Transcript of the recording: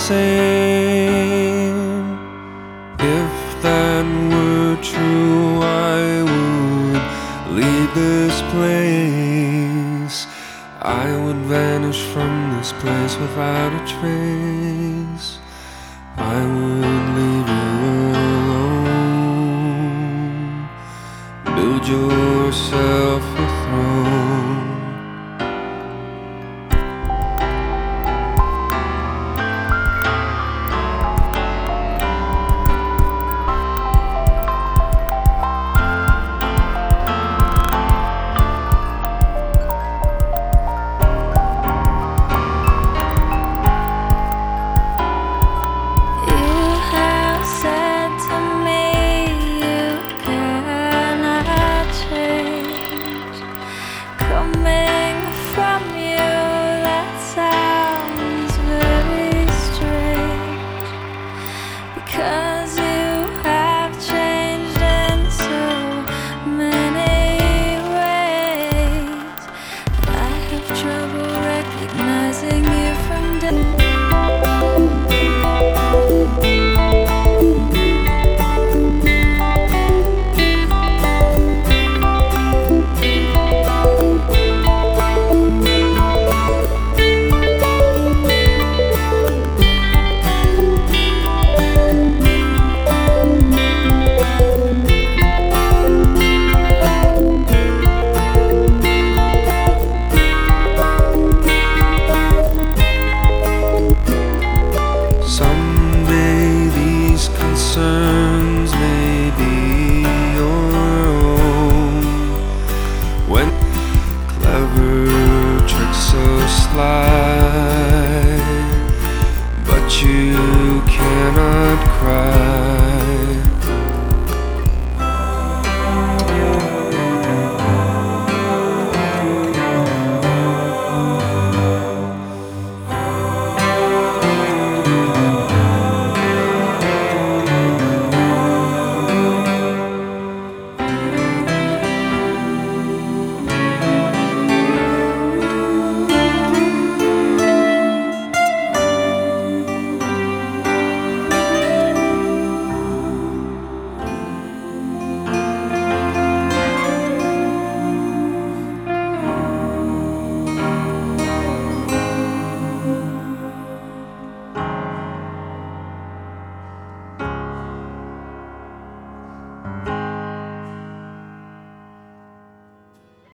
same. If that were true, I would leave this place. I would vanish from this place without a trace. I would leave you alone. Build yourself a throne. Because you have changed in so many ways, I have trouble recognizing you from concerns may be your own. When clever tricks so sly, but you cannot cry.